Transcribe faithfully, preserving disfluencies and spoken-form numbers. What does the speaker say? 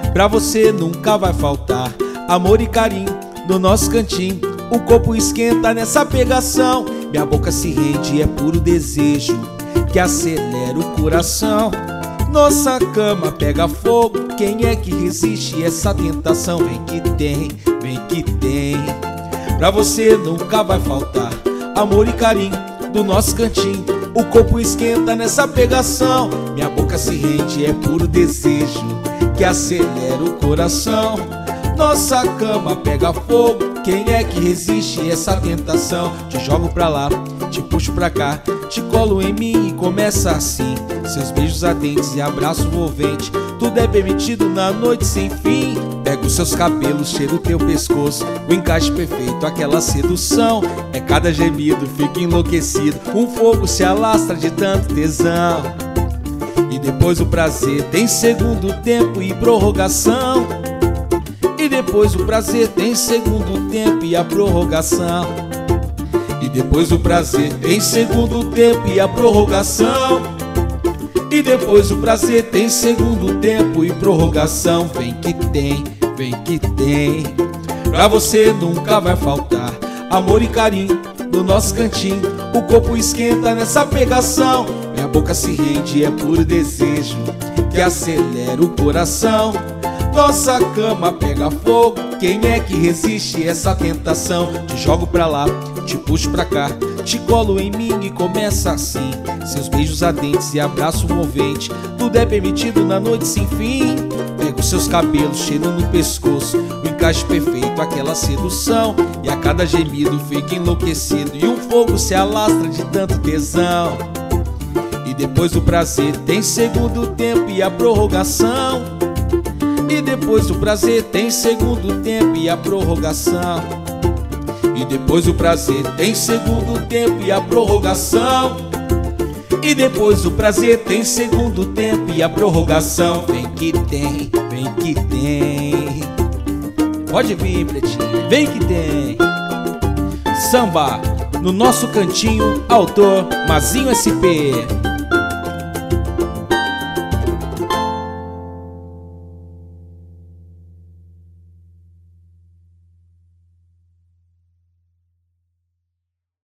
Pra você nunca vai faltar amor e carinho no nosso cantinho. O corpo esquenta nessa pegação, minha boca se rende, é puro desejo que acelera o coração. Nossa cama pega fogo, quem é que resiste essa tentação? Vem que tem, vem que tem. Pra você nunca vai faltar amor e carinho do nosso cantinho. O corpo esquenta nessa pegação, minha boca se rende, é puro desejo que acelera o coração. Nossa cama pega fogo, quem é que resiste essa tentação? Te jogo pra lá, te puxo pra cá, te colo em mim e começa assim. Seus beijos ardentes e abraço envolvente, tudo é permitido na noite sem fim. Pego seus cabelos, cheiro teu pescoço, o encaixe perfeito, aquela sedução. É cada gemido, fica enlouquecido, um fogo se alastra de tanto tesão. E depois o prazer tem segundo tempo e prorrogação. E depois o prazer tem segundo tempo e a prorrogação. E depois o prazer tem segundo tempo e a prorrogação. E depois o prazer tem segundo tempo e prorrogação. Vem que tem, vem que tem. Pra você nunca vai faltar amor e carinho no nosso cantinho. O corpo esquenta nessa pegação, minha boca se rende, é puro desejo que acelera o coração. Nossa cama pega fogo, quem é que resiste essa tentação? Te jogo pra lá, te puxo pra cá, te colo em mim e começa assim. Seus beijos ardentes e abraço envolvente, tudo é permitido na noite sem fim. Pego seus cabelos, cheiro no pescoço, o encaixe perfeito, aquela sedução. E a cada gemido fica enlouquecido e um fogo se alastra de tanto tesão. E depois o prazer tem segundo tempo e a prorrogação. E depois o prazer tem segundo tempo e a prorrogação. E depois o prazer tem segundo tempo e a prorrogação. E depois o prazer tem segundo tempo e a prorrogação. Vem que tem, vem que tem. Pode vir, pretinha, vem que tem. Samba no nosso cantinho, autor Mazinho S P.